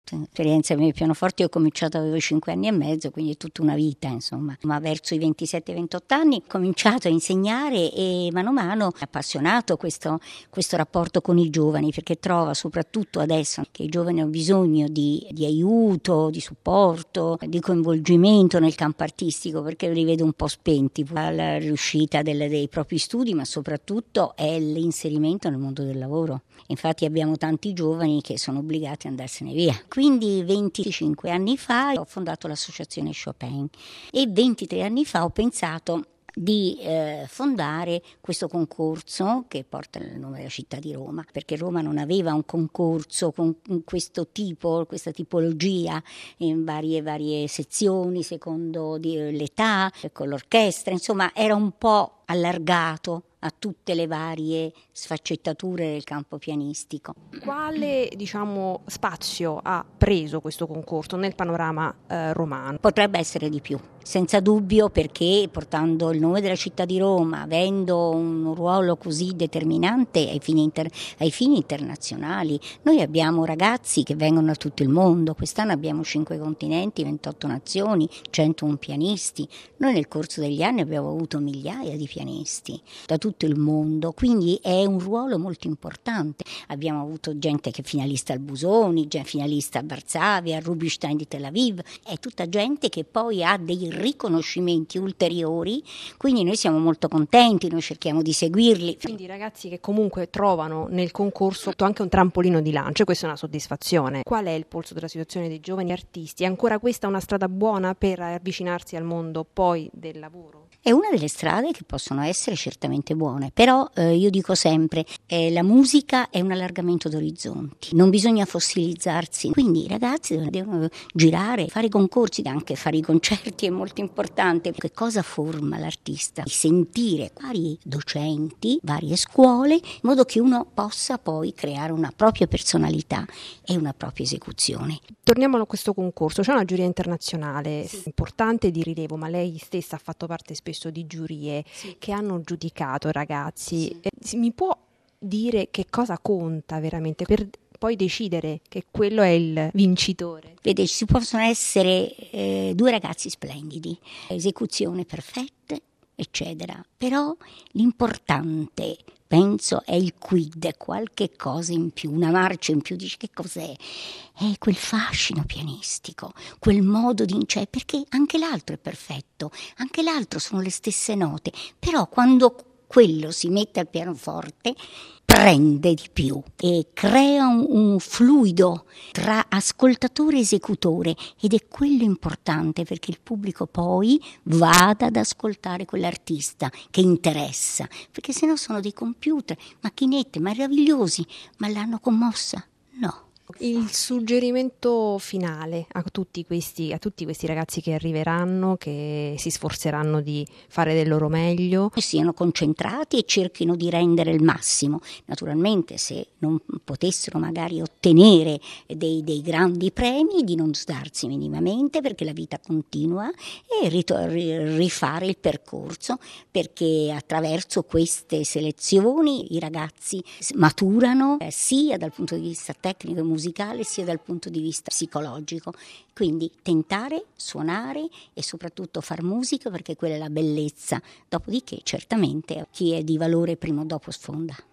Esperienza con il pianoforte ho cominciato, avevo 5 anni e mezzo, quindi è tutta una vita, insomma. Ma verso i 27-28 anni ho cominciato a insegnare e mano a mano mi ha appassionato questo rapporto con i giovani, perché trova soprattutto adesso che i giovani hanno bisogno di aiuto, di supporto, di coinvolgimento nel campo artistico, perché li vedo un po' spenti alla riuscita dei propri studi, ma soprattutto è l'inserimento nel mondo del lavoro. Infatti abbiamo tanti giovani che sono obbligati ad andarsene via. Quindi 25 anni fa ho fondato l'associazione Chopin e 23 anni fa ho pensato di fondare questo concorso che porta il nome della città di Roma, perché Roma non aveva un concorso con questo tipo, questa tipologia in varie sezioni secondo l'età, con l'orchestra, insomma era un po' allargato a tutte le varie sfaccettature del campo pianistico. Quale, spazio ha preso questo concorso nel panorama romano? Potrebbe essere di più, senza dubbio, perché portando il nome della città di Roma, avendo un ruolo così determinante ai fini internazionali, noi abbiamo ragazzi che vengono da tutto il mondo. Quest'anno abbiamo 5 continenti, 28 nazioni, 101 pianisti. Noi nel corso degli anni abbiamo avuto migliaia di pianisti da tutto il mondo, quindi è un ruolo molto importante. Abbiamo avuto gente che è finalista al Busoni, finalista a Varsavia, al Rubinstein di Tel Aviv, è tutta gente che poi ha dei riconoscimenti ulteriori, quindi noi siamo molto contenti, noi cerchiamo di seguirli. Quindi ragazzi che comunque trovano nel concorso anche un trampolino di lancio, e questa è una soddisfazione. Qual è il polso della situazione dei giovani artisti? È ancora questa una strada buona per avvicinarsi al mondo poi del lavoro? È una delle strade che possono essere certamente buone, però io dico sempre la musica è un allargamento d'orizzonti, non bisogna fossilizzarsi, quindi i ragazzi devono girare, fare i concorsi, anche fare i concerti è molto importante. Che cosa forma l'artista? Di sentire vari docenti, varie scuole, in modo che uno possa poi creare una propria personalità e una propria esecuzione. Torniamo a questo concorso, c'è una giuria internazionale importante di rilievo, ma lei stessa ha fatto parte spesso di giurie che hanno giudicato ragazzi. Mi può dire che cosa conta veramente per poi decidere che quello è il vincitore? Vede, ci possono essere 2 ragazzi splendidi, esecuzione perfette, eccetera, però l'importante, penso, è il quid, qualche cosa in più, una marcia in più. Dici che cos'è? È quel fascino pianistico, quel modo di perché anche l'altro è perfetto, anche l'altro sono le stesse note, però quando quello si mette al pianoforte prende di più e crea un fluido tra ascoltatore e esecutore, ed è quello importante, perché il pubblico poi vada ad ascoltare quell'artista che interessa, perché sennò sono dei computer, macchinette meravigliosi, ma l'hanno commossa? No. Il suggerimento finale a tutti questi ragazzi che arriveranno, che si sforzeranno di fare del loro meglio, siano concentrati e cerchino di rendere il massimo. Naturalmente, se non potessero magari ottenere dei grandi premi, di non sdarsi minimamente, perché la vita continua, e rifare il percorso, perché attraverso queste selezioni i ragazzi maturano sia dal punto di vista tecnico e musicale sia dal punto di vista psicologico. Quindi tentare, suonare e soprattutto far musica, perché quella è la bellezza. Dopodiché certamente chi è di valore prima o dopo sfonda.